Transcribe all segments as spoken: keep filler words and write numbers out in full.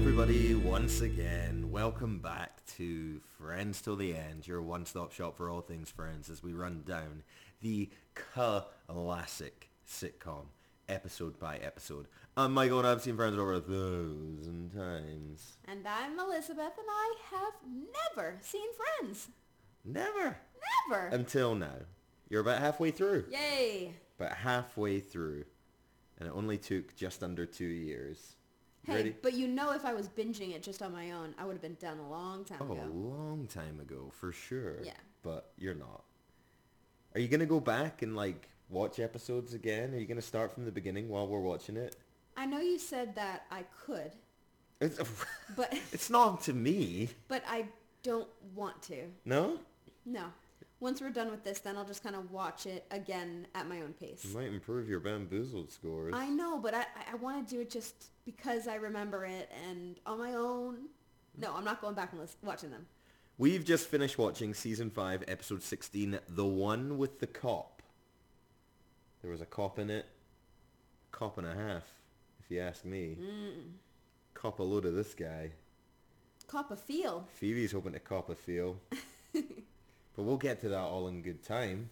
everybody, once again. Welcome back to Friends Till the End, your one-stop shop for all things Friends, as we run down the classic sitcom, episode by episode. I'm Michael, and I've seen Friends over a thousand times. And I'm Elizabeth, and I have never seen Friends. Never. Never. Until now. You're about halfway through. Yay. About halfway through. And it only took just under two years. Hey, Ready? but you know if I was binging it just on my own, I would have been done a long time Oh, ago. a long time ago, for sure. Yeah. But you're not. Are you going to go back and, like, watch episodes again? Are you going to start from the beginning while we're watching it? I know you said that I could, It's, but it's not up to me. but I don't want to. No? No. Once we're done with this, then I'll just kind of watch it again at my own pace. You might improve your bamboozled scores. I know, but I, I want to do it just because I remember it and on my own. No, I'm not going back and lis- watching them. We've just finished watching Season five, Episode sixteen, The One with the Cop. There was a cop in it. Cop and a half, if you ask me. Mm. Cop a load of this guy. Cop a feel. Phoebe's hoping to cop a feel. But we'll get to that all in good time.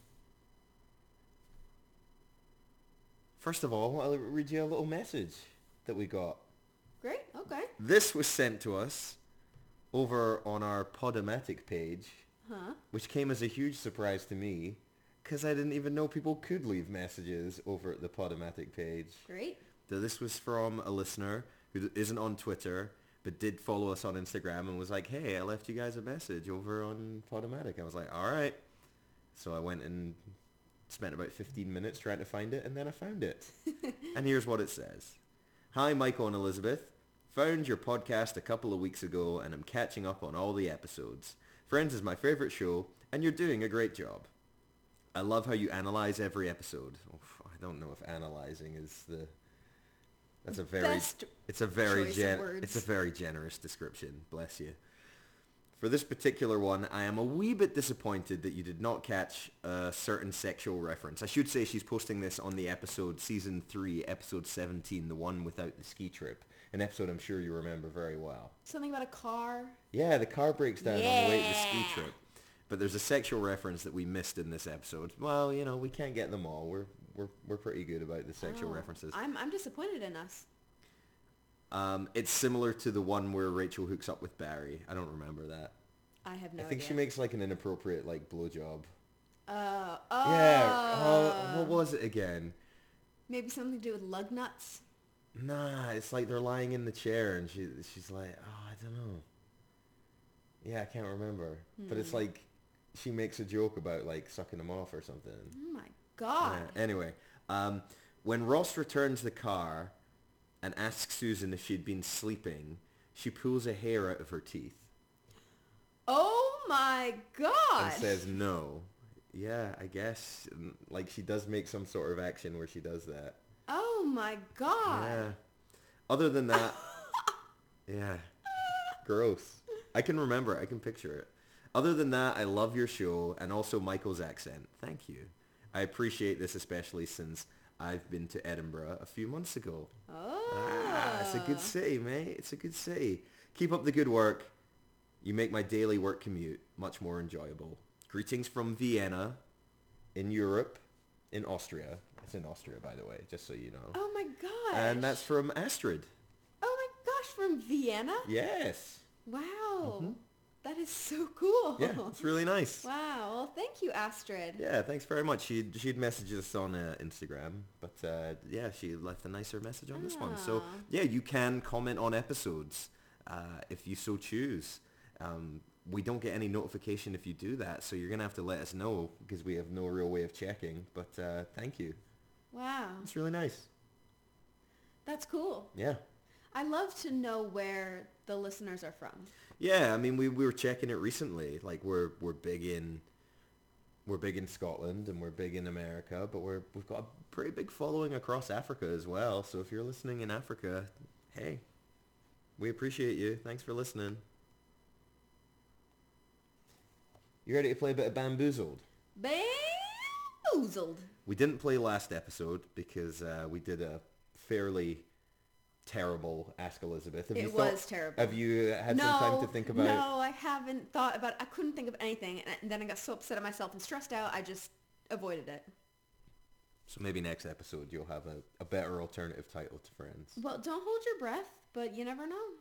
First of all, I'll read you a little message that we got. Great, okay. This was sent to us over on our Podomatic page, Huh? which came as a huge surprise to me, because I didn't even know people could leave messages over at the Podomatic page. Great. So this was from a listener who isn't on Twitter, but did follow us on Instagram and was like, hey, I left you guys a message over on Podomatic. I was like, all right. So I went and spent about fifteen minutes trying to find it, and then I found it. And here's what it says. Hi, Michael and Elizabeth. Found your podcast a couple of weeks ago, and I'm catching up on all the episodes. Friends is my favorite show, and you're doing a great job. I love how you analyze every episode. Oof, I don't know if analyzing is the... That's a very... Best It's a very choice of gen- words. It's a very generous description. Bless you. For this particular one, I am a wee bit disappointed that you did not catch a certain sexual reference. I should say she's posting this on the episode, season three, episode seventeen, the one without the ski trip. An episode I'm sure you remember very well. Something about a car. Yeah, the car breaks down on the way to the ski Yeah. trip. But there's a sexual reference that we missed in this episode. Well, you know, we can't get them all. We're we're we're pretty good about the sexual Oh, references. I'm I'm disappointed in us. Um, it's similar to the one where Rachel hooks up with Barry. I don't remember that. I have no I think idea. she makes like an inappropriate like blowjob. Uh, oh. Yeah. Oh, what was it again? Maybe something to do with lug nuts. Nah, it's like they're lying in the chair and she she's like, oh, I don't know. Yeah, I can't remember. But it's Hmm. like she makes a joke about like sucking them off or something. Oh my god. Yeah, anyway, um, when Ross returns the car and asks Susan if she'd been sleeping, she pulls a hair out of her teeth Oh my god. and says no. Yeah, I guess. mm, Like she does make some sort of action where she does that. Oh my god. Yeah. Other than that, yeah. Gross. I can remember. I can picture it. Other than that, I love your show and also Michael's accent. Thank you. I appreciate this especially since I've been to Edinburgh a few months ago. Oh. Ah, it's a good city, mate. It's a good city. Keep up the good work. You make my daily work commute much more enjoyable. Greetings from Vienna, in Europe, in Austria. It's in Austria, by the way, just so you know. Oh my gosh. And that's from Astrid. Oh my gosh, from Vienna? Yes. Wow. That is so cool. Yeah, it's really nice. Wow. Well, thank you, Astrid. Yeah, thanks very much. She'd, she'd messaged us on uh, Instagram, but uh, yeah, she left a nicer message on this one. So Ah. yeah, you can comment on episodes uh, if you so choose. Um, we don't get any notification if you do that, so you're going to have to let us know because we have no real way of checking. But uh, thank you. Wow. It's really nice. That's cool. Yeah. I love to know where the listeners are from. Yeah, I mean, we, we were checking it recently. Like, we're we're big in we're big in Scotland and we're big in America, but we're we've got a pretty big following across Africa as well. So if you're listening in Africa, hey, we appreciate you. Thanks for listening. You ready to play a bit of Bamboozled? Bamboozled. We didn't play last episode because uh, we did a fairly terrible Ask Elizabeth. Have It you thought, was terrible. Have you had no, some time to think about no, I haven't thought about it. I couldn't think of anything, and then I got so upset at myself and stressed out, I just avoided it. So maybe next episode you'll have a, a better alternative title to Friends. Well, don't hold your breath, but you never know.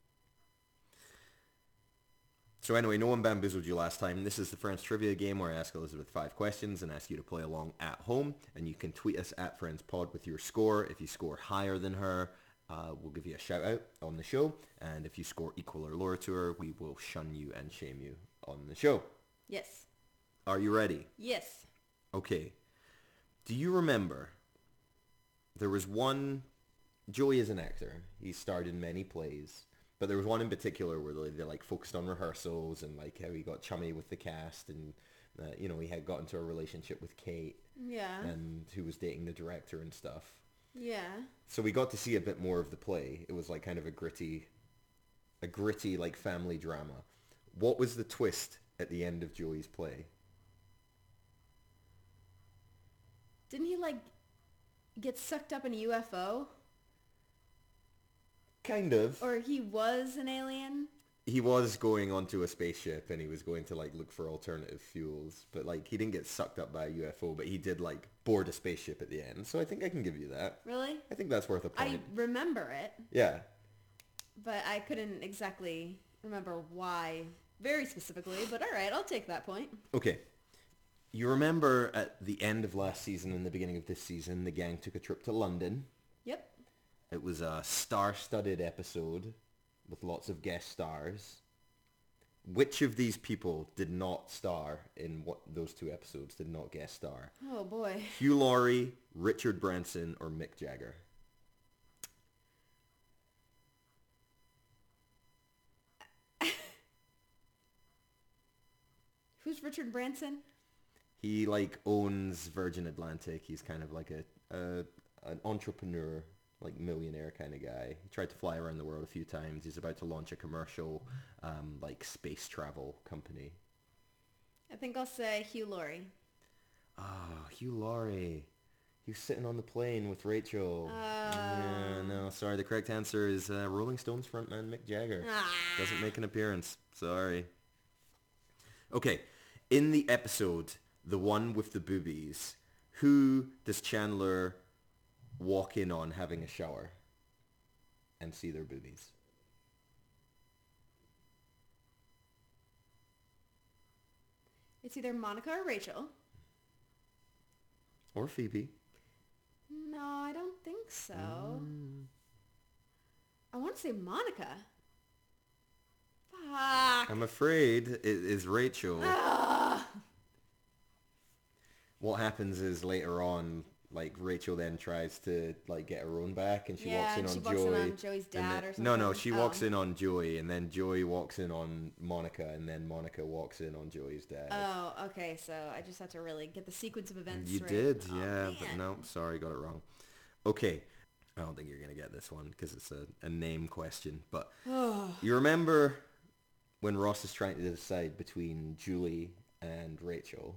So anyway, no one bamboozled you last time. This is the Friends Trivia game where I ask Elizabeth five questions and ask you to play along at home. And you can tweet us at FriendsPod with your score. If you score higher than her, uh, we'll give you a shout out on the show. And if you score equal or lower to her, we will shun you and shame you on the show. Yes. Are you ready? Yes. Okay. Do you remember there was one, Joey is an actor. He starred in many plays. But there was one in particular where they, they like focused on rehearsals and like how he got chummy with the cast and uh, you know he had got into a relationship with Kate Yeah. and who was dating the director and stuff. Yeah. So we got to see a bit more of the play. It was like kind of a gritty, a gritty like family drama. What was the twist at the end of Joey's play? Didn't he like get sucked up in a U F O? Kind of. Or he was an alien? He was going onto a spaceship and he was going to like look for alternative fuels, but like he didn't get sucked up by a U F O, but he did like board a spaceship at the end. So I think I can give you that. Really? I think that's worth a I point. remember it, Yeah. but I couldn't exactly remember why very specifically, but all right, I'll take that point. Okay. You remember at the end of last season and the beginning of this season, the gang took a trip to London. Yep. It was a star-studded episode with lots of guest stars. Which of these people did not star in what those two episodes, did not guest star? Oh boy. Hugh Laurie, Richard Branson, or Mick Jagger? Who's Richard Branson? He like owns Virgin Atlantic. He's kind of like a, a an entrepreneur, like millionaire kind of guy. He tried to fly around the world a few times. He's about to launch a commercial um, like space travel company. I think I'll say Hugh Laurie. Ah, Hugh Laurie. He was sitting on the plane with Rachel. Oh. Yeah, no, sorry. The correct answer is uh, Rolling Stones frontman Mick Jagger. Ah. Doesn't make an appearance. Sorry. Okay, in the episode, the one with the boobies, who does Chandler walk in on having a shower and see their boobies? It's either Monica or Rachel. Or Phoebe. No, I don't think so. Mm. I want to say Monica. Fuck. I'm afraid it is Rachel. Ah. What happens is later on, like Rachel then tries to like get her own back, and she Yeah, walks in and on she walks Joey. in on Joey's and dad then- or No, no, something. she Oh. walks in on Joey, and then Joey walks in on Monica, and then Monica walks in on Joey's dad. Oh, okay. So I just have to really get the sequence of events You right. did, Oh, yeah, but man. no, sorry, got it wrong. Okay, I don't think you're gonna get this one because it's a, a name question. But Oh. you remember when Ross is trying to decide between Julie and Rachel,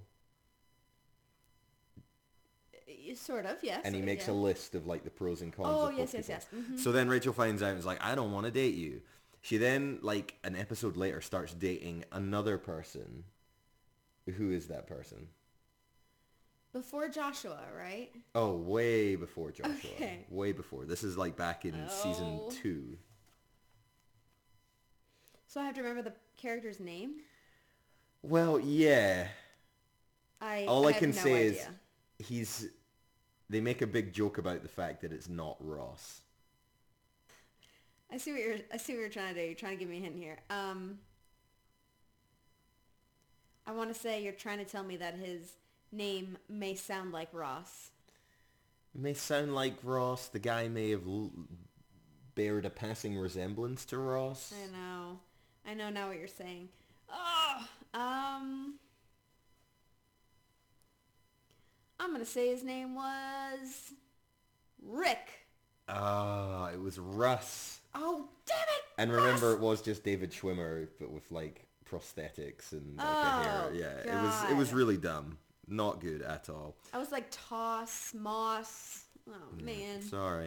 Y- Sort of, yes. and he makes yeah. a list of like the pros and cons. Oh, of both yes, yes, people. yes. Mhm. So then Rachel finds out and is like, I don't want to date you. She then, like an episode later, starts dating another person. Who is that person? Before Joshua, right? Oh, way before Joshua. Okay. Way before. This is like back in season Oh. two. So I have to remember the character's name? Well, yeah. I All I, have can no say idea. is he's. They make a big joke about the fact that it's not Ross. I see what you're I see what you're trying to do. You're trying to give me a hint here. Um I want to say you're trying to tell me that his name may sound like Ross. It may sound like Ross. The guy may have l- bared a passing resemblance to Ross. I know. I know now what you're saying. Oh, um I'm going to say his name was Rick. Ah, it was Russ. Oh, damn it. And remember, it was just David Schwimmer, but with like prosthetics and like a hair. Oh, Yeah, it was it was God. really dumb. Not good at all. I was like Toss, Moss. Oh, man. Sorry.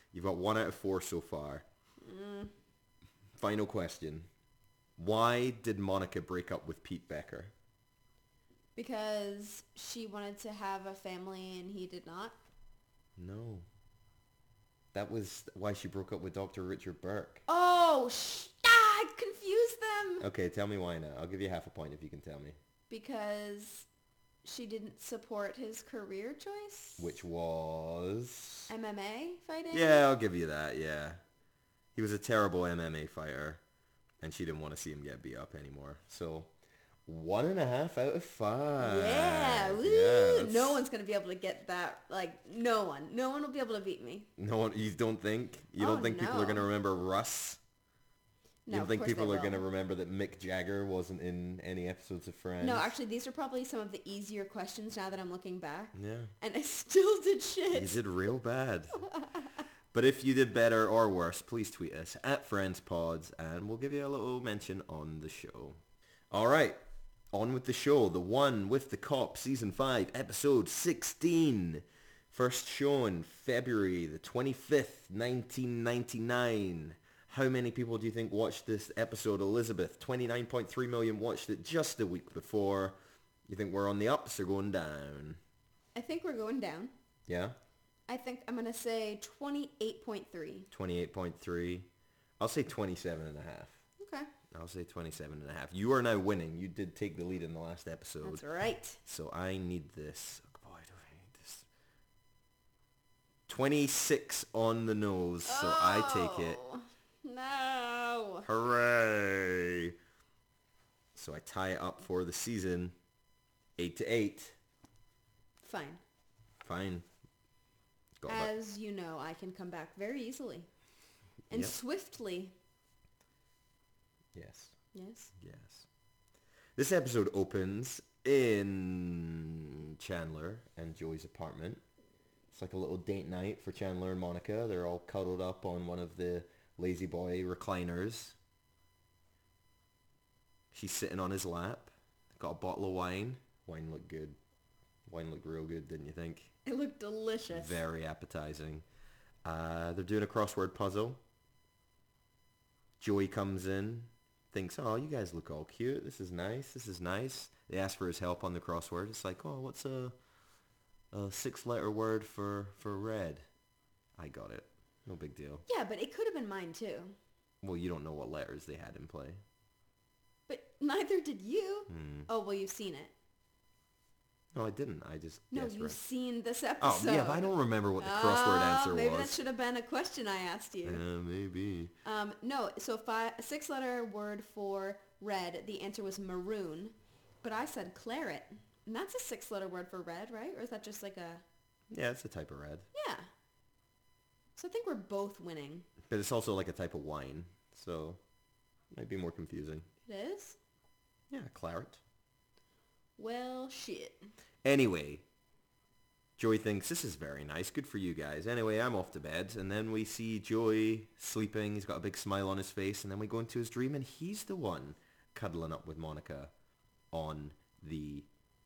You've got one out of four so far. Mm. Final question. Why did Monica break up with Pete Becker? Because she wanted to have a family and he did not. No. That was why she broke up with Doctor Richard Burke. Oh, sh- ah, I confused them. Okay, tell me why now. I'll give you half a point if you can tell me. Because she didn't support his career choice. Which was... M M A fighting? Yeah, I'll give you that, yeah. He was a terrible M M A fighter, and she didn't want to see him get beat up anymore. So, one and a half out of five. Yeah, woo. Yeah, no one's going to be able to get that. Like, no one. No one will be able to beat me. No one, you don't think? You Oh, don't think people are no. going to remember Russ? No, You don't of think course people they are going to will. remember that Mick Jagger wasn't in any episodes of Friends? No, actually, these are probably some of the easier questions now that I'm looking back. Yeah. And I still did shit. You did real bad. But if you did better or worse, please tweet us at FriendsPods and we'll give you a little mention on the show. All right, on with the show. The One with the Cop, Season five, Episode sixteen. First shown February the twenty-fifth, nineteen ninety-nine. How many people do you think watched this episode, Elizabeth? twenty-nine point three million watched it just a week before. You think we're on the ups or going down? I think we're going down. Yeah? I think I'm going to say twenty-eight point three. twenty-eight point three. I'll say twenty-seven and a half. Okay. I'll say twenty-seven and a half. You are now winning. You did take the lead in the last episode. That's right. So I need this. Oh, boy, do I need this. twenty-six on the nose, so I take it. Oh, no. Hooray. So I tie it up for the season. Eight to eight. Fine. Fine. Got that. As you know, I can come back very easily. And Yep. swiftly. Yes. Yes. Yes. This episode opens in Chandler and Joey's apartment. It's like a little date night for Chandler and Monica. They're all cuddled up on one of the Lazy Boy recliners. She's sitting on his lap. Got a bottle of wine. Wine looked good. Wine looked real good, didn't you think? It looked delicious. Very appetizing. Uh, they're doing a crossword puzzle. Joey comes in, thinks, oh, you guys look all cute. This is nice. This is nice. They ask for his help on the crossword. It's like, oh, what's a, a six-letter word for, for red? I got it. No big deal. Yeah, but it could have been mine too. Well, you don't know what letters they had in play. But neither did you. Hmm. Oh, well, you've seen it. No, I didn't. I just No, guessed you've right. seen this Oh, episode. yeah, but I don't remember what the crossword Oh, answer maybe was. that should have been a question I asked you. Yeah, maybe. Um, no, so five, a six-letter word for red, the answer was maroon, but I said claret, and that's a six-letter word for red, right? Or is that just like a... Yeah, it's a type of red. Yeah. So I think we're both winning. But it's also like a type of wine, so it might be more confusing. It is? Yeah, claret. Well, shit. Anyway, Joey thinks, this is very nice. Good for you guys. Anyway, I'm off to bed. And then we see Joey sleeping. He's got a big smile on his face. And then we go into his dream, and he's the one cuddling up with Monica on the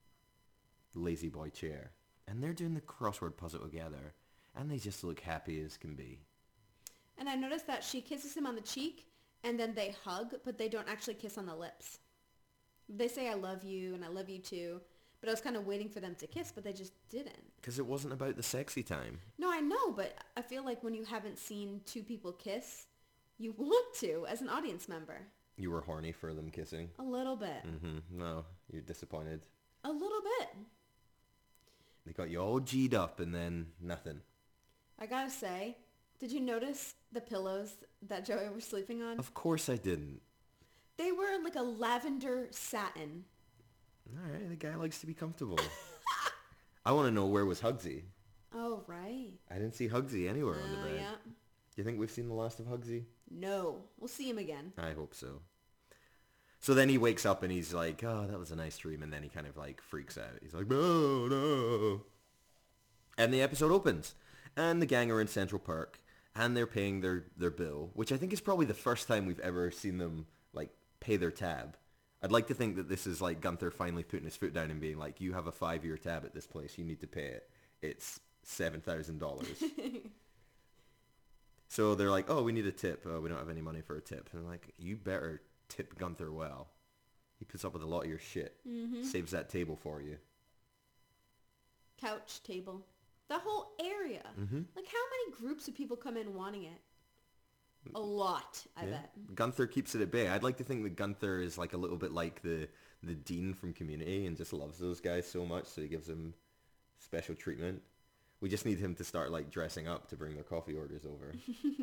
Lazy Boy chair. And they're doing the crossword puzzle together. And they just look happy as can be. And I noticed that she kisses him on the cheek, and then they hug, but they don't actually kiss on the lips. They say, I love you, and I love you too. But I was kind of waiting for them to kiss, but they just didn't. Because it wasn't about the sexy time. No, I know, but I feel like when you haven't seen two people kiss, you want to as an audience member. You were horny for them kissing. A little bit. Mm-hmm. No, you're disappointed. A little bit. They got you all G'd up and then nothing. I gotta say, did you notice the pillows that Joey was sleeping on? Of course I didn't. They were like a lavender satin. All right, the guy likes to be comfortable. I want to know, where was Hugsy? Oh, right. I didn't see Hugsy anywhere on the Oh, bed. yeah. Do you think we've seen the last of Hugsy? No. We'll see him again. I hope so. So then he wakes up and he's like, oh, that was a nice dream. And then he kind of like freaks out. He's like, no, no. And the episode opens. And the gang are in Central Park. And they're paying their, their bill, which I think is probably the first time we've ever seen them like pay their tab. I'd like to think that this is like Gunther finally putting his foot down and being like, you have a five-year tab at this place. You need to pay it. It's seven thousand dollars. So they're like, oh, we need a tip. Uh, we don't have any money for a tip. And I'm like, you better tip Gunther well. He puts up with a lot of your shit. Mm-hmm. Saves that table for you. Couch, table. The whole area. Mm-hmm. Like, how many groups of people come in wanting it? A lot, I Yeah. bet. Gunther keeps it at bay. I'd like to think that Gunther is like a little bit like the, the Dean from Community and just loves those guys so much, so he gives them special treatment. We just need him to start like dressing up to bring their coffee orders over.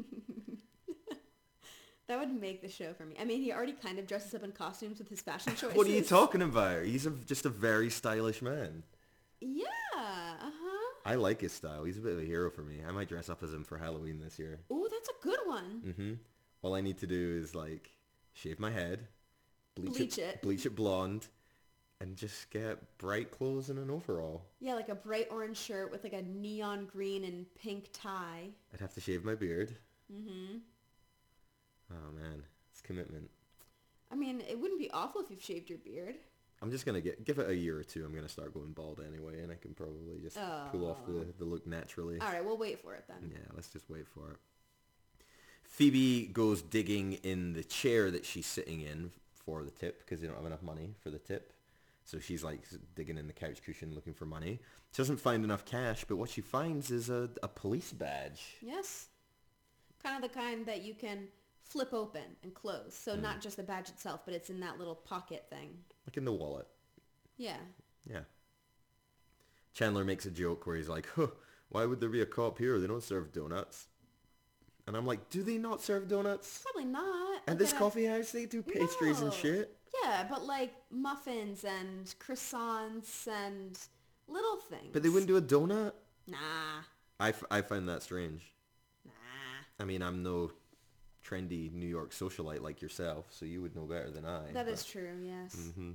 That would make the show for me. I mean, he already kind of dresses up in costumes with his fashion choices. What are you talking about? He's a, just a very stylish man. Yeah, uh-huh. I like his style. He's a bit of a hero for me. I might dress up as him for Halloween this year. Oh, that's a good one. Mm-hmm. All I need to do is like shave my head, bleach, Bleach it, it. bleach it blonde, and just get bright clothes and an overall. Yeah, like a bright orange shirt with like a neon green and pink tie. I'd have to shave my beard. Mm-hmm. Oh man, it's commitment. I mean, it wouldn't be awful if you've shaved your beard. I'm just gonna get give it a year or two. I'm gonna start going bald anyway, and I can probably just pull off the, the look naturally. All right, we'll wait for it then. Yeah, let's just wait for it. Phoebe goes digging in the chair that she's sitting in for the tip because they don't have enough money for the tip. So she's like digging in the couch cushion looking for money. She doesn't find enough cash, but what she finds is a, a police badge. Yes. Kind of the kind that you can flip open and close. So Mm. not just the badge itself, but it's in that little pocket thing. Like in the wallet. Yeah. Yeah. Chandler makes a joke where he's like, huh, why would there be a cop here? They don't serve donuts. And I'm like, do they not serve donuts? Probably not. At Look this at coffee house, they do pastries No. and shit. Yeah, but like muffins and croissants and little things. But they wouldn't do a donut? Nah. I, f- I find that strange. Nah. I mean, I'm no trendy New York socialite like yourself, so you would know better than I. That but- is true, yes. Mm-hmm.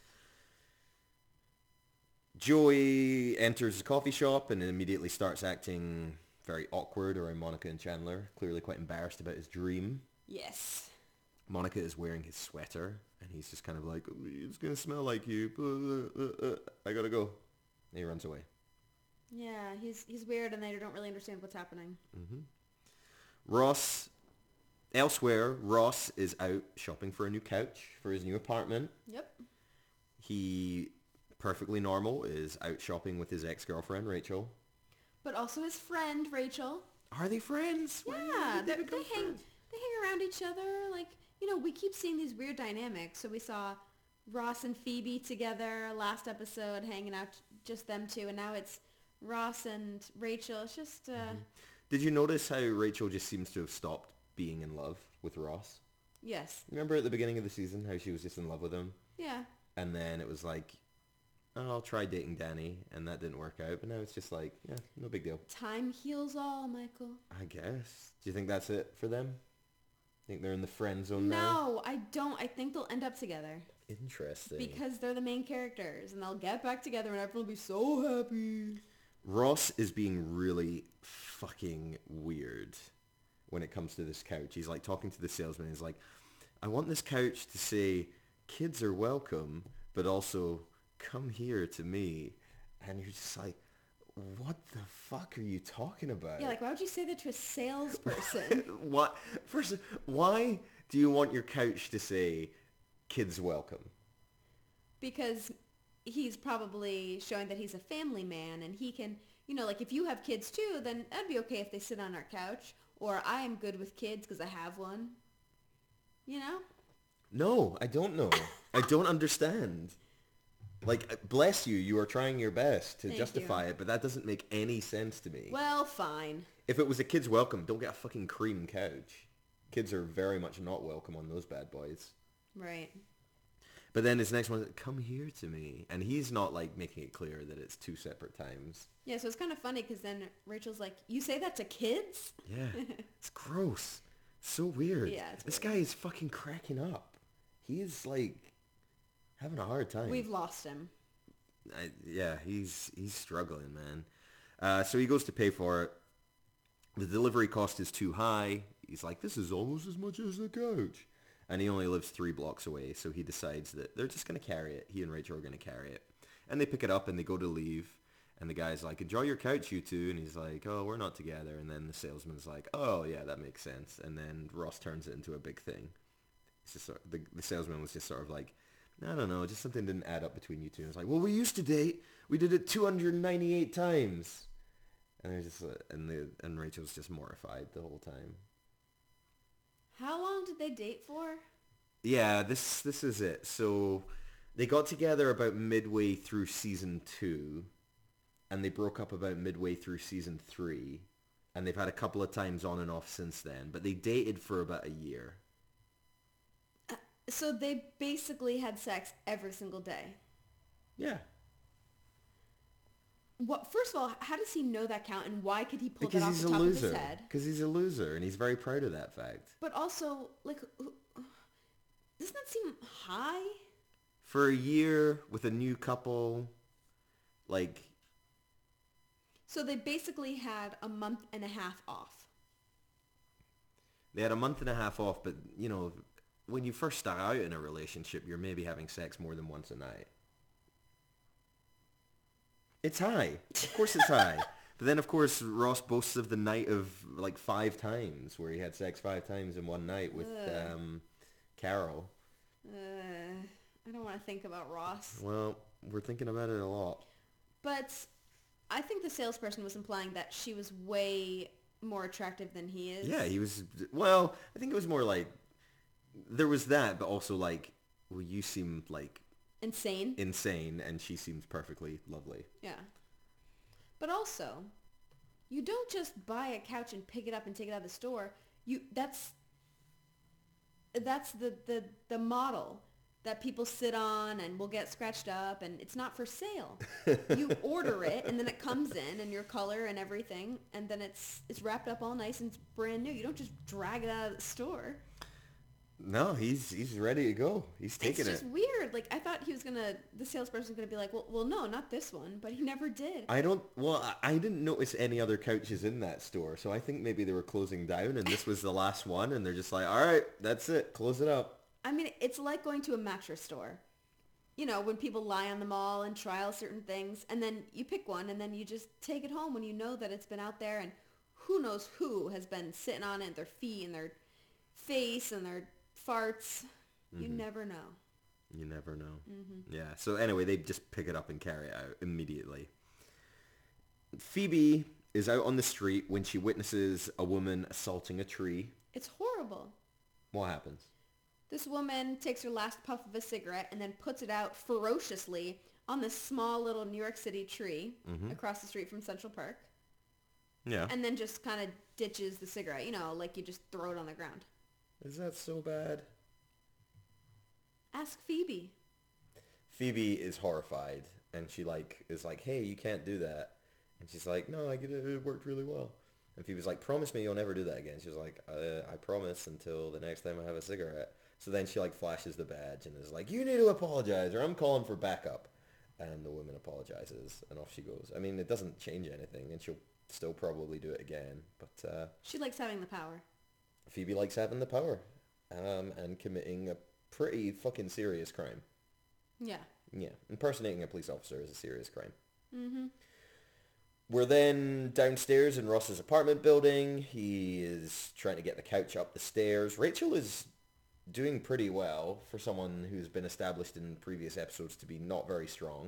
Joey enters the coffee shop and immediately starts acting very awkward around Monica and Chandler, clearly quite embarrassed about his dream. Yes. Monica is wearing his sweater, and he's just kind of like, it's going to smell like you. Uh, uh, uh, I gotta go. And he runs away. Yeah, he's he's weird and they don't really understand what's happening. Mm-hmm. Ross, elsewhere, Ross is out shopping for a new couch for his new apartment. Yep. He, perfectly normal, is out shopping with his ex-girlfriend, Rachel. But also his friend, Rachel. Are they friends? Why Yeah, did they, become they hang friends? they hang around each other. Like, you know, we keep seeing these weird dynamics. So we saw Ross and Phoebe together last episode, hanging out, just them two, and now it's Ross and Rachel. It's just, uh, Mm-hmm. Did you notice how Rachel just seems to have stopped being in love with Ross? yes, Remember at the beginning of the season how she was just in love with him? yeah. And then it was like, oh, I'll try dating Danny, and that didn't work out. But now it's just like, yeah, no big deal. Time heals all, Michael. I guess. Do you think that's it for them? Think they're in the friend zone now? No, I don't. I think they'll end up together Interesting. because they're the main characters, and they'll get back together, and everyone will be so happy. Ross is being really fucking weird when it comes to this couch. He's like talking to the salesman. He's like, I want this couch to say kids are welcome, but also come here to me. And you're just like, what the fuck are you talking about? Yeah, like, why would you say that to a salesperson? What? First, why do you want your couch to say kids welcome? Because he's probably showing that he's a family man, and he can, you know, like, if you have kids too, then that'd be okay if they sit on our couch. Or I am good with kids because I have one. You know? No, I don't know. I don't understand. Like, bless you, you are trying your best to Thank justify you. it, but that doesn't make any sense to me. Well, fine. If it was a kid's welcome, don't get a fucking cream couch. Kids are very much not welcome on those bad boys. Right. But then his next one, come here to me. And he's not, like, making it clear that it's two separate times. Yeah, so it's kind of funny because then Rachel's like, you say that to kids? Yeah, it's gross. So weird. Yeah, it's This weird. guy is fucking cracking up. He is, like, having a hard time. We've lost him. I, yeah, he's he's struggling, man. Uh, so he goes to pay for it. The delivery cost is too high. He's like, this is almost as much as the couch. And he only lives three blocks away, so he decides that they're just going to carry it. He and Rachel are going to carry it. And they pick it up and they go to leave. And the guy's like, enjoy your couch, you two. And he's like, oh, we're not together. And then the salesman's like, oh, yeah, that makes sense. And then Ross turns it into a big thing. It's just sort of, the, the salesman was just sort of like, I don't know, just something didn't add up between you two. And it's like, well, we used to date. We did it two hundred ninety-eight times. And they're just, uh, and the and Rachel's just mortified the whole time. How long did they date for? Yeah, this this is it. So they got together about midway through season two, and they broke up about midway through season three, and they've had a couple of times on and off since then. But they dated for about a year. Uh, so they basically had sex every single day. Yeah. What? First of all, how does he know that count, and why could he pull Because that off he's the a top loser. of his head? Because he's a loser, and he's very proud of that fact. But also, like, doesn't that seem high? For a year with a new couple, like... So they basically had a month and a half off. They had a month and a half off, but, you know, when you first start out in a relationship, you're maybe having sex more than once a night. It's high. Of course it's high. But then, of course, Ross boasts of the night of, like, five times, where he had sex five times in one night with um, Carol. Uh, I don't want to think about Ross. Well, we're thinking about it a lot. But I think the salesperson was implying that she was way more attractive than he is. Yeah, he was... Well, I think it was more like... There was that, but also, like, well, you seem, like... Insane. Insane, and she seems perfectly lovely. Yeah. But also, you don't just buy a couch and pick it up and take it out of the store. You that's that's the, the, the model that people sit on and will get scratched up, and it's not for sale. You order it, and then it comes in, and your color and everything, and then it's it's wrapped up all nice and it's brand new. You don't just drag it out of the store. No, he's he's ready to go. He's taking it. It's just it. weird. Like, I thought he was gonna, the salesperson was gonna be like, well, well, no, not this one, but he never did. I don't. Well, I I didn't notice any other couches in that store, so I think maybe they were closing down, and this was the last one, and they're just like, all right, that's it, close it up. I mean, it's like going to a mattress store. You know, when people lie on the mall and trial certain things, and then you pick one, and then you just take it home when you know that it's been out there, and who knows who has been sitting on it, their feet and their face and their farts. You mm-hmm. never know. You never know. Mm-hmm. Yeah. So anyway, they just pick it up and carry it out immediately. Phoebe is out on the street when she witnesses a woman assaulting a tree. It's horrible. What happens? This woman takes her last puff of a cigarette and then puts it out ferociously on this small little New York City tree mm-hmm. across the street from Central Park. Yeah. And then just kind of ditches the cigarette. You know, like you just throw it on the ground. Is that so bad? Ask Phoebe. Phoebe is horrified, and she like is like, hey, you can't do that. And she's like, no, I get it. It worked really well. And Phoebe's like, promise me you'll never do that again. She was like, uh, I promise until the next time I have a cigarette. So then she like flashes the badge and is like, you need to apologize or I'm calling for backup. And the woman apologizes, and off she goes. I mean, it doesn't change anything, and she'll still probably do it again. But uh, she likes having the power. Phoebe likes having the power, um, and committing a pretty fucking serious crime. Yeah. Yeah. Impersonating a police officer is a serious crime. Mm-hmm. We're then downstairs in Ross's apartment building. He is trying to get the couch up the stairs. Rachel is doing pretty well for someone who's been established in previous episodes to be not very strong.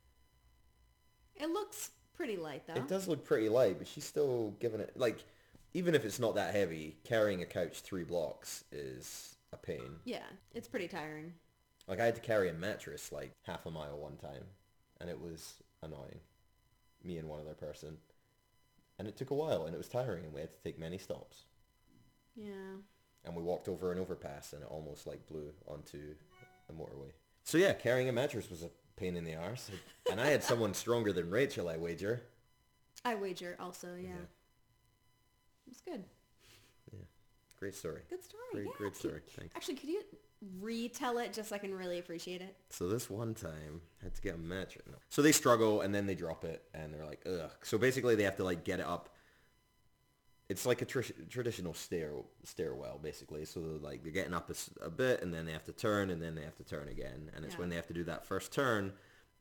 It looks pretty light, though. It does look pretty light, but she's still giving it, like, even if it's not that heavy, carrying a couch three blocks is a pain. Yeah, it's pretty tiring. Like, I had to carry a mattress, like, half a mile one time, and it was annoying. Me and one other person. And it took a while, and it was tiring, and we had to take many stops. Yeah. And we walked over an overpass, and it almost, like, blew onto the motorway. So, yeah, carrying a mattress was a pain in the arse. And I had someone stronger than Rachel, I wager. I wager also, yeah. yeah. It was good. Yeah. Great story. Good story, Great, yeah. great story. Thanks. Actually, could you retell it just so I can really appreciate it? So this one time, I had to get a mattress. No. So they struggle, and then they drop it, and they're like, ugh. So basically, they have to, like, get it up. It's like a tr- traditional stair stairwell, basically. So they're, like, they're getting up a, a bit, and then they have to turn, and then they have to turn again. And it's yeah. when they have to do that first turn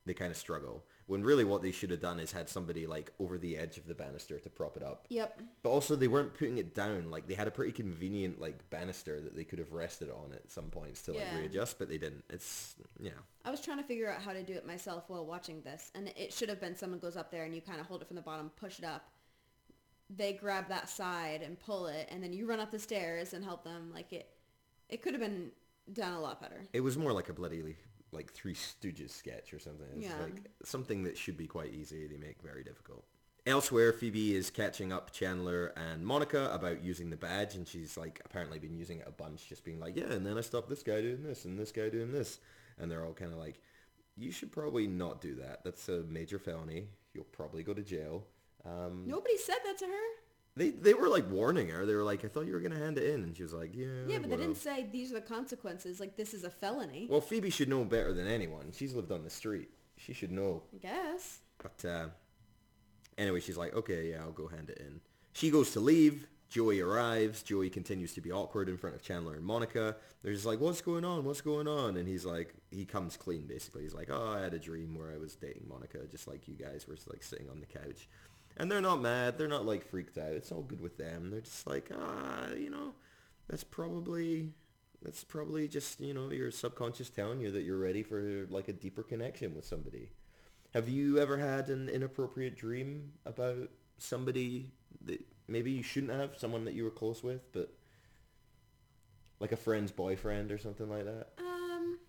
they kind of struggle. When really what they should have done is had somebody like over the edge of the banister to prop it up. Yep. But also they weren't putting it down. Like they had a pretty convenient like banister that they could have rested on at some points to like Yeah. readjust, but they didn't. It's, yeah. I was trying to figure out how to do it myself while watching this, and it should have been someone goes up there and you kind of hold it from the bottom, push it up. They grab that side and pull it, and then you run up the stairs and help them. Like it, it could have been done a lot better. It was more like a bloody like Three Stooges sketch or something. It's Yeah. like something that should be quite easy. They make very difficult. Elsewhere, Phoebe is catching up Chandler and Monica about using the badge, and she's like apparently been using it a bunch, just being like, yeah, and then I stopped this guy doing this and this guy doing this, and they're all kind of like, you should probably not do that. That's a major felony. You'll probably go to jail. Um, Nobody said that to her. They they were like warning her. They were like, I thought you were gonna hand it in, and she was like, yeah. Yeah, but well. they didn't say these are the consequences. Like this is a felony. Well, Phoebe should know better than anyone. She's lived on the street. She should know. I guess. But uh, anyway, she's like, okay, yeah, I'll go hand it in. She goes to leave. Joey arrives. Joey continues to be awkward in front of Chandler and Monica. They're just like, what's going on? What's going on? And he's like, he comes clean, basically. He's like, oh, I had a dream where I was dating Monica, just like you guys were like sitting on the couch. And they're not mad. They're not like freaked out. It's all good with them. They're just like, ah, you know, that's probably, that's probably just, you know, your subconscious telling you that you're ready for like a deeper connection with somebody. Have you ever had an inappropriate dream about somebody that maybe you shouldn't have, someone that you were close with, but like a friend's boyfriend or something like that? Um,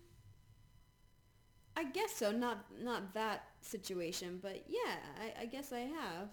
I guess so. Not not that situation, but yeah, I, I guess I have.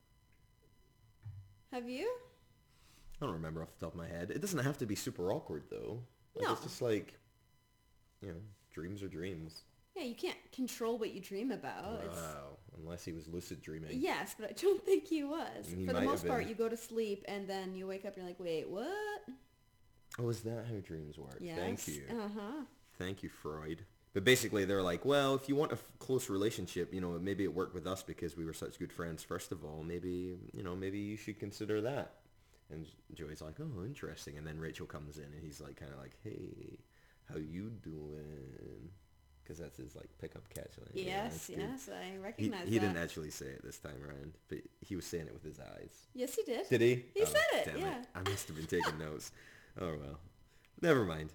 Have you? I don't remember off the top of my head. It doesn't have to be super awkward though. Like, No. It's just like, you know, dreams are dreams. Yeah, you can't control what you dream about. It's, Wow. Unless he was lucid dreaming. yes, but I don't think he was. He For the might most have part, been. you go to sleep and then you wake up and you're like, wait, what? Oh, is that how dreams work? Yes. Thank you. Uh-huh. Thank you, Freud. But basically, they're like, well, if you want a f- close relationship, you know, maybe it worked with us because we were such good friends, first of all. Maybe, you know, maybe you should consider that. And Joey's like, oh, interesting. And then Rachel comes in and he's like, kind of like, hey, how you doing? Because that's his, like, pickup catch. Like, yeah, Yes, that's good. yes, I He, recognize he that. didn't actually say it this time around, but he was saying it with his eyes. Yes, he did. Did he? He Oh, said it, damn yeah. I must have been taking notes. Oh, well. Never mind.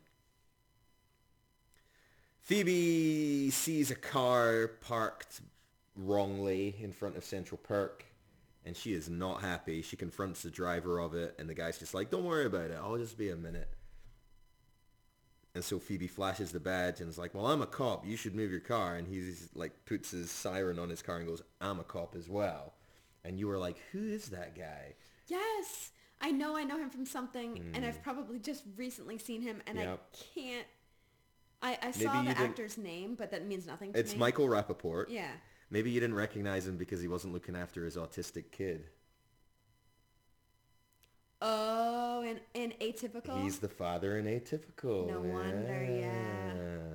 Phoebe sees a car parked wrongly in front of Central Perk, and she is not happy. She confronts the driver of it, and the guy's just like, don't worry about it. I'll just be a minute. And so Phoebe flashes the badge and is like, well, I'm a cop. You should move your car. And he's like, puts his siren on his car and goes, I'm a cop as well. And you were like, who is that guy? Yes. I know I know him from something, and Hmm. I've probably just recently seen him, and Yep. I can't... I, I saw Maybe the you didn't- actor's name, but that means nothing to It's me. Michael Rappaport. Yeah. Maybe you didn't recognize him because he wasn't looking after his autistic kid. Oh, and, and Atypical? He's the father in Atypical. No wonder, yeah.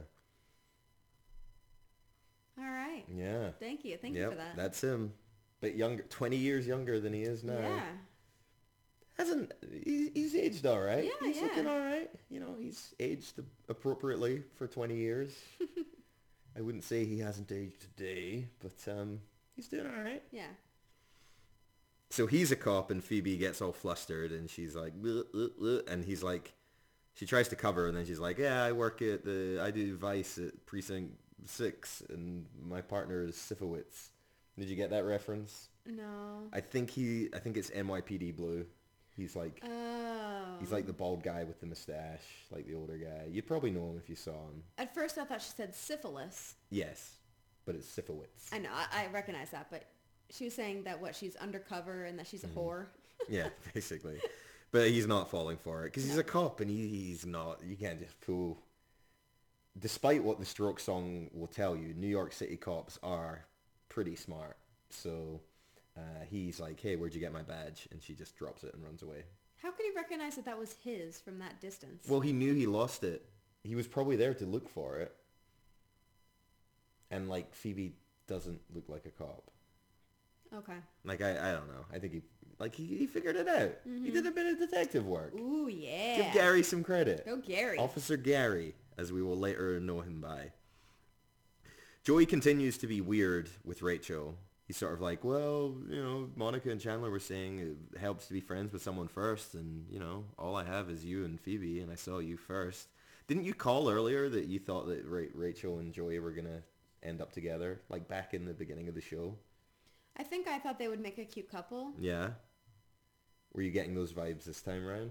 All right. Yeah. Thank you. Thank you Yep, for that. that's him. But younger, twenty years younger than he is now. Yeah. Hasn't, he, he's aged all right. Yeah, he's yeah. looking all right. You know, he's aged appropriately for twenty years. I wouldn't say he hasn't aged today, but um, he's doing all right. Yeah. So he's a cop, and Phoebe gets all flustered, and she's like, "Bleh, bleh, bleh," and he's like, she tries to cover, and then she's like, yeah, I work at the, I do Vice at Precinct six, and my partner is Sifowitz. Did you get that reference? No. I think he, I think it's N Y P D Blue. He's like, Oh. he's like the bald guy with the mustache, like the older guy. You'd probably know him if you saw him. At first I thought she said syphilis. Yes, but it's Sifowitz. I know. I, I recognize that, but she was saying that, what, she's undercover and that she's a Mm. whore. Yeah, basically. But he's not falling for it because he's a cop, and he, he's not. You can't just fool. Despite what the Stroke song will tell you, New York City cops are pretty smart. So uh, he's like, hey, where'd you get my badge? And she just drops it and runs away. How could he recognize that that was his from that distance? Well, he knew he lost it. He was probably there to look for it. And like Phoebe doesn't look like a cop. Okay. Like I, I don't know. I think he like he, he figured it out. He did a bit of detective work. Ooh, yeah. Give Gary some credit. Go Gary. Officer Gary, as we will later know him by. Joey continues to be weird with Rachel. He's sort of like, well, you know, Monica and Chandler were saying it helps to be friends with someone first, and, you know, all I have is you and Phoebe, and I saw you first. Didn't you call earlier that you thought that Ra- Rachel and Joey were going to end up together, like back in the beginning of the show? I think I thought they would make a cute couple. Yeah? Were you getting those vibes this time around?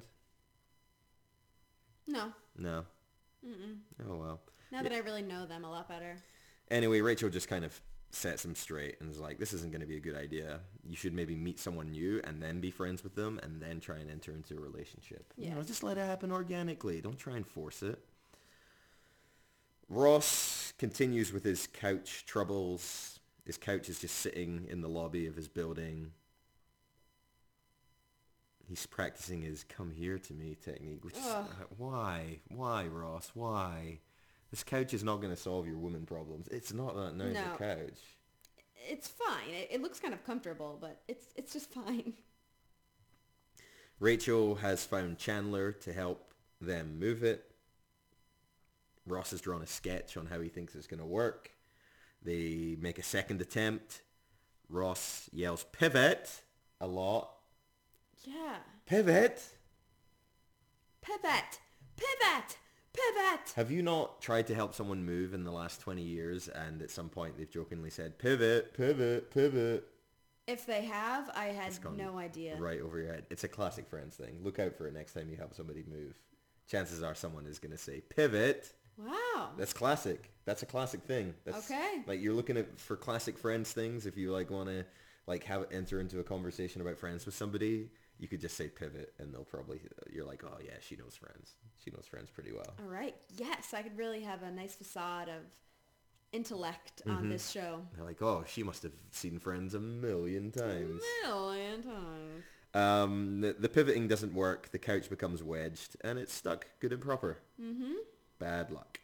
No. No. Mm-mm. Oh, well. Now that I really know them a lot better. Anyway, Rachel just kind of sets him straight and is like, this isn't going to be a good idea. You should maybe meet someone new and then be friends with them and then try and enter into a relationship. Yes. You know, just let it happen organically. Don't try and force it. Ross continues with his couch troubles. His couch is just sitting in the lobby of his building. He's practicing his come here to me technique, which is, uh, why? Why, Ross? Why? This couch is not going to solve your woman problems. It's not that nice No. a couch. It's fine. It, it looks kind of comfortable, but it's it's just fine. Rachel has found Chandler to help them move it. Ross has drawn a sketch on how he thinks it's going to work. They make a second attempt. Ross yells, pivot, a lot. Yeah. Pivot? Pivot! Pivot! Pivot! Have you not tried to help someone move in the last twenty years and at some point they've jokingly said, pivot, pivot, pivot? If they have, I had It's gone no idea. Right over your head. It's a classic Friends thing. Look out for it next time you help somebody move. Chances are someone is going to say, pivot. Wow. That's classic. That's a classic thing. That's, Okay. Like you're looking at for classic Friends things. If you like want to like have enter into a conversation about Friends with somebody, you could just say pivot and they'll probably, you're like, oh yeah, she knows Friends. She knows Friends pretty well. All right. Yes, I could really have a nice facade of intellect on Mhm. this show. They're like, oh, she must have seen Friends a million times. A million times. Um, the, the pivoting doesn't work. The couch becomes wedged and it's stuck good and proper. Mm-hmm. Bad luck.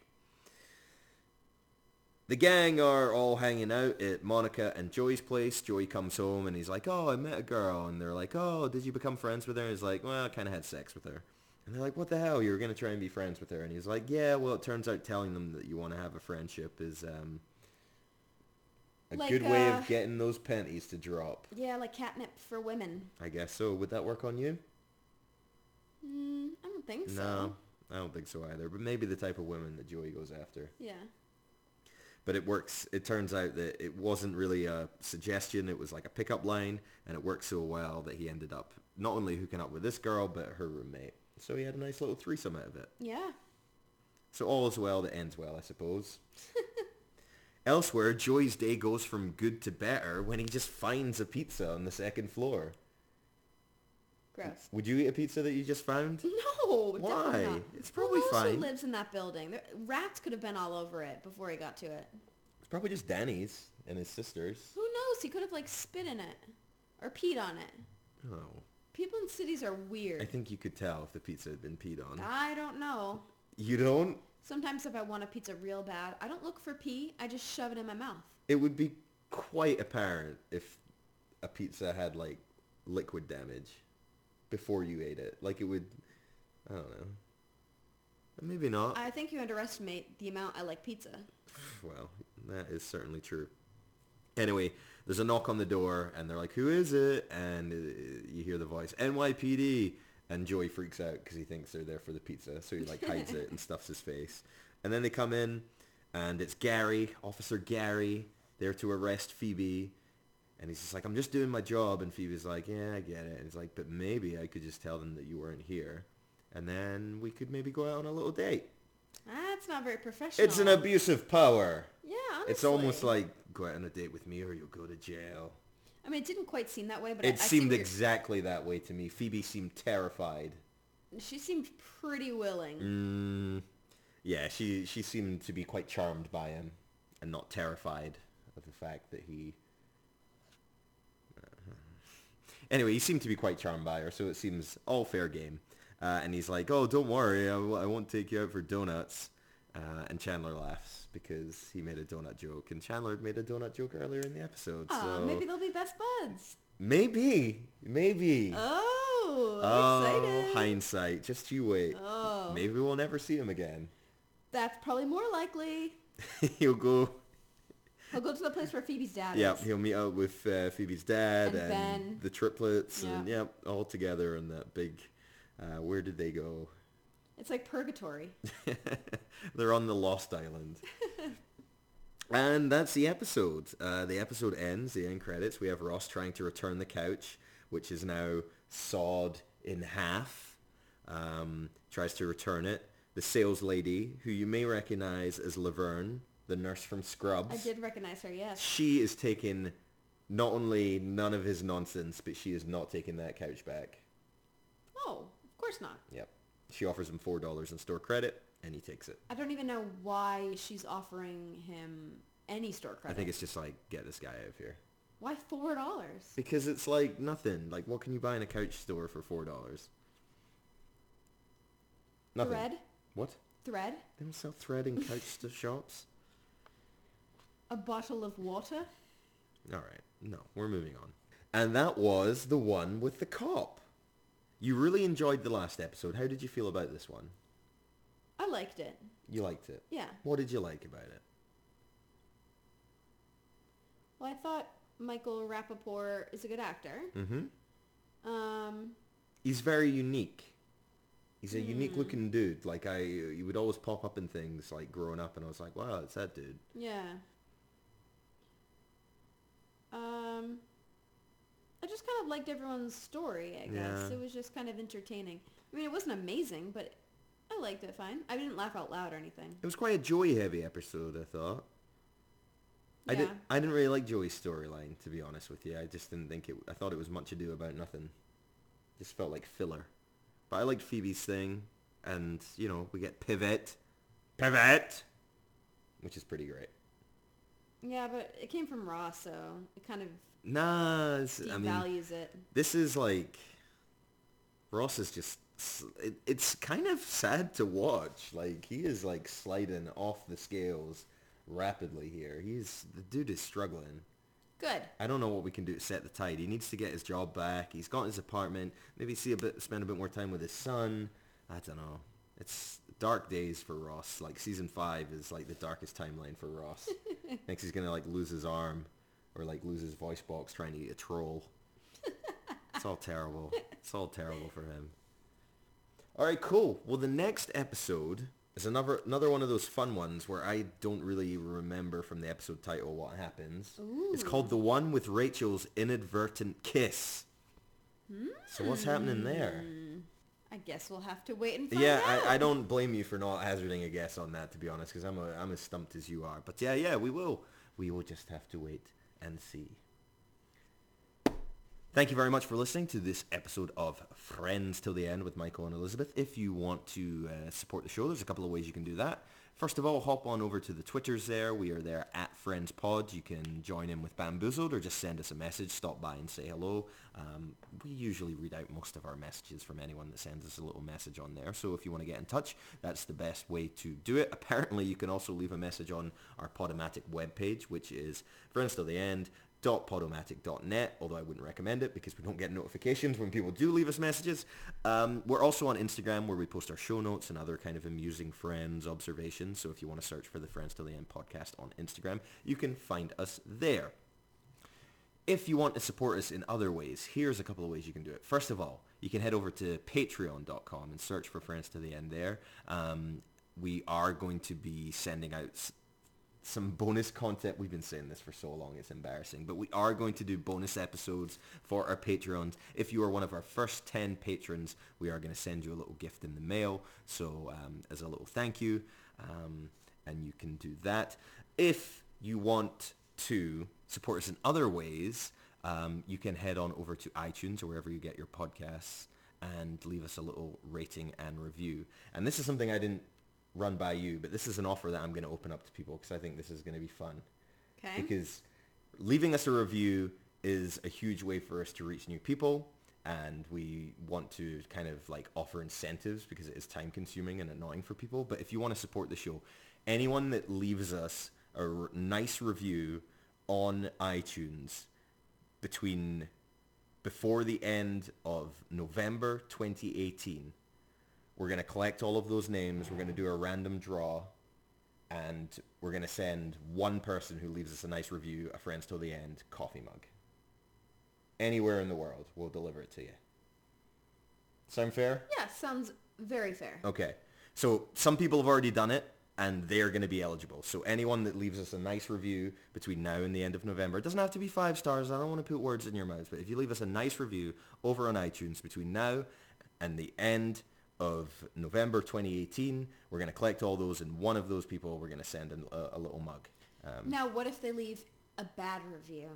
The gang are all hanging out at Monica and Joey's place. Joey comes home and he's like, oh, I met a girl. And they're like, oh, did you become friends with her? And he's like, well, I kind of had sex with her. And they're like, what the hell? You were going to try and be friends with her. And he's like, yeah, well, it turns out telling them that you want to have a friendship is um, a Like, good way uh, of getting those panties to drop. Yeah, like catnip for women. I guess so. Would that work on you? Mm, I don't think so. No, I don't think so either. But maybe the type of women that Joey goes after. Yeah. But it works. It turns out that it wasn't really a suggestion. It was like a pickup line, and it worked so well that he ended up not only hooking up with this girl, but her roommate. So he had a nice little threesome out of it. Yeah. So all is well that ends well, I suppose. Elsewhere, Joey's day goes from good to better when he just finds a pizza on the second floor. Gross. Would you eat a pizza that you just found? No, definitely Why? not. It's probably Who knows fine. who lives in that building? There, rats could have been all over it before he got to it. It's probably just Danny's and his sisters. Who knows? He could have like spit in it or peed on it. Oh. People in cities are weird. I think you could tell if the pizza had been peed on. I don't know. You don't? Sometimes if I want a pizza real bad, I don't look for pee. I just shove it in my mouth. It would be quite apparent if a pizza had like liquid damage before you ate it. Like it would, I don't know. Maybe not. I think you underestimate the amount I like pizza. Well, that is certainly true. Anyway, there's a knock on the door and they're like, who is it? And uh, you hear the voice, N Y P D. And Joey freaks out because he thinks they're there for the pizza. So he like hides it and stuffs his face. And then they come in and it's Gary, Officer Gary, there to arrest Phoebe. And he's just like, I'm just doing my job. And Phoebe's like, yeah, I get it. And he's like, but maybe I could just tell them that you weren't here. And then we could maybe go out on a little date. That's not very professional. It's an abuse of power. Yeah, honestly. It's almost like, go out on a date with me or you'll go to jail. I mean, it didn't quite seem that way, but I, It I see seemed where you're- exactly that way to me. Phoebe seemed terrified. She seemed pretty willing. Mm, yeah, she she seemed to be quite charmed by him and not terrified of the fact that he... Anyway, he seemed to be quite charmed by her, so it seems all fair game. Uh, and he's like, oh, don't worry, I, w- I won't take you out for donuts. Uh, and Chandler laughs because he made a donut joke. And Chandler had made a donut joke earlier in the episode. Aw, so maybe they'll be best buds. Maybe. Maybe. Oh, Oh, excited. hindsight. Just you wait. Oh. Maybe we'll never see him again. That's probably more likely. He'll go He'll go to the place where Phoebe's dad Yeah, is. he'll meet up with uh, Phoebe's dad And and, Ben. the triplets, Yeah. and yep, all together in that big. Uh, where did they go? It's like purgatory. They're on the Lost Island. And that's the episode. Uh, the episode ends, the end credits. We have Ross trying to return the couch, which is now sawed in half. Um, tries to return it. The sales lady, who you may recognize as Laverne, the nurse from Scrubs. I did recognize her, yes. She is taking not only none of his nonsense, but she is not taking that couch back. Oh, of course not. Yep. She offers him four dollars in store credit, and he takes it. I don't even know why she's offering him any store credit. I think it's just like, get this guy out of here. Why four dollars? Because it's like nothing. Like, what can you buy in a couch store for four dollars? Nothing. Thread? What? Thread? They don't sell thread in couch st- shops? A bottle of water? All right. No, we're moving on. And that was the one with the cop. You really enjoyed the last episode. How did you feel about this one? I liked it. You liked it? Yeah. What did you like about it? Well, I thought Michael Rappaport is a good actor. Mm-hmm. Um, He's very unique. He's a unique looking dude. Like, I, he would always pop up in things, like, growing up, and I was like, wow, it's that dude. yeah. Um, I just kind of liked everyone's story, I guess. Yeah. It was just kind of entertaining. I mean, it wasn't amazing, but I liked it fine. I didn't laugh out loud or anything. It was quite a Joey-heavy episode, I thought. I, Yeah. did, I didn't really like Joey's storyline, to be honest with you. I just didn't think it... I thought it was much ado about nothing. Just felt like filler. But I liked Phoebe's thing, and, you know, we get Pivot. Pivot! Which is pretty great. Yeah, but it came from Ross, so it kind of Nah, it's, I mean, devalues it. this is like... Ross is just... It, it's kind of sad to watch. Like, he is, like, sliding off the scales rapidly here. He's... The dude is struggling. Good. I don't know what we can do to set the tide. He needs to get his job back. He's got his apartment. Maybe see a bit, spend a bit more time with his son. I don't know. It's dark days for Ross. Like, season five is like the darkest timeline for Ross. Thinks he's gonna like lose his arm or like lose his voice box trying to eat a troll. It's all terrible. It's all terrible for him. All right, cool. Well, the next episode is another another one of those fun ones where I don't really remember from the episode title what happens. Ooh. It's called The One with Rachel's Inadvertent Kiss. So what's happening there? I guess we'll have to wait and find Yeah, out. I, I don't blame you for not hazarding a guess on that, to be honest, because I'm, a, I'm as stumped as you are. But yeah, yeah, we will. We will just have to wait and see. Thank you very much for listening to this episode of Friends Till the End with Michael and Elizabeth. If you want to uh, support the show, there's a couple of ways you can do that. First of all, hop on over to the Twitters there. We are there at FriendsPod. You can join in with Bamboozled or just send us a message. Stop by and say hello. Um, we usually read out most of our messages from anyone that sends us a little message on there. So if you want to get in touch, that's the best way to do it. Apparently, you can also leave a message on our Podomatic webpage, which is Friends Till the End. Podomatic dot net, although I wouldn't recommend it because we don't get notifications when people do leave us messages. Um, we're also on Instagram where we post our show notes and other kind of amusing Friends observations. So if you want to search for the Friends Till the End podcast on Instagram, you can find us there. If you want to support us in other ways, here's a couple of ways you can do it. First of all, you can head over to patreon dot com and search for Friends Till the End there. Um, we are going to be sending out some bonus content. We've been saying this for so long, it's embarrassing, but we are going to do bonus episodes for our Patreons. If you are one of our first ten patrons, we are going to send you a little gift in the mail, so um, as a little thank you, um, and you can do that. If you want to support us in other ways, um, you can head on over to iTunes or wherever you get your podcasts and leave us a little rating and review. And this is something I didn't run by you, but this is an offer that I'm going to open up to people because I think this is going to be fun. Okay. Because leaving us a review is a huge way for us to reach new people, and we want to kind of like offer incentives because it is time consuming and annoying for people. But if you want to support the show, anyone that leaves us a r- nice review on iTunes between before the end of November twenty eighteen, we're going to collect all of those names. We're going to do a random draw, and we're going to send one person who leaves us a nice review, a Friends Till the End coffee mug. Anywhere in the world, we'll deliver it to you. Sound fair? Yeah, sounds very fair. Okay. So some people have already done it, and they're going to be eligible. So anyone that leaves us a nice review between now and the end of November, it doesn't have to be five stars. I don't want to put words in your mouth, but if you leave us a nice review over on iTunes between now and the end of November twenty eighteen, we're going to collect all those, and one of those people we're going to send a, a little mug. Um, Now, what if they leave a bad review?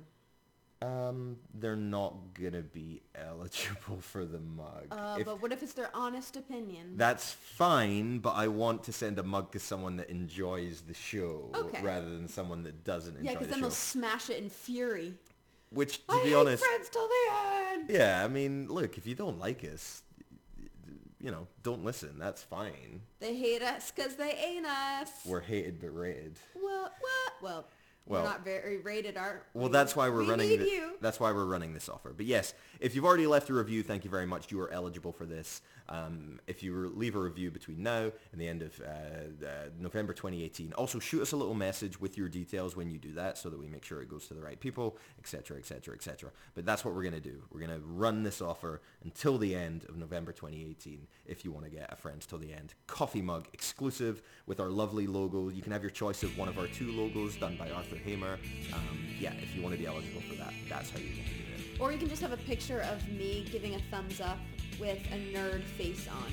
um, they're not going to be eligible for the mug. Uh, If- but what if it's their honest opinion? That's fine, but I want to send a mug to someone that enjoys the show Okay. rather than someone that doesn't enjoy Yeah, because the then show. they'll smash it in fury. Which, to I be hate honest, Friends Till the End! yeah, I mean, look, if you don't like us, you know, don't listen. That's fine. They hate us because they ain't us. We're hated but rated. Well, what? Well, Well- we're not very rated, are Well, we? that's why we're we running. need The, you. that's why we're running this offer. But yes, if you've already left a review, thank you very much. You are eligible for this. Um, if you re- leave a review between now and the end of uh, uh, November twenty eighteen, also shoot us a little message with your details when you do that, so that we make sure it goes to the right people, et cetera, et cetera, et cetera. But that's what we're gonna do. We're gonna run this offer until the end of November twenty eighteen. If you want to get a Friends Till the End coffee mug exclusive with our lovely logo, you can have your choice of one of our two logos done by Arthur Hamer. Um, yeah, if you want to be eligible for that, that's how you're going to do it. Or you can just have a picture of me giving a thumbs up with a nerd face on.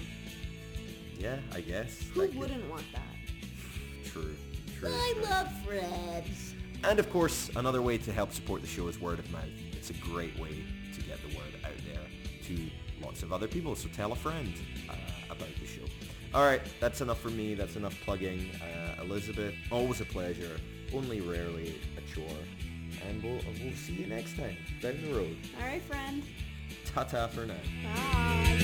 Yeah, I guess. Who That could- wouldn't want that? True. True. I true. love Friends. And of course, another way to help support the show is word of mouth. It's a great way to get the word out there to lots of other people. So tell a friend uh, about the show. All right, that's enough for me. That's enough plugging. Uh, Elizabeth, always a pleasure. Only rarely a chore. And we'll, we'll see you next time down the road. All right, friend. Ta-ta for now. Bye.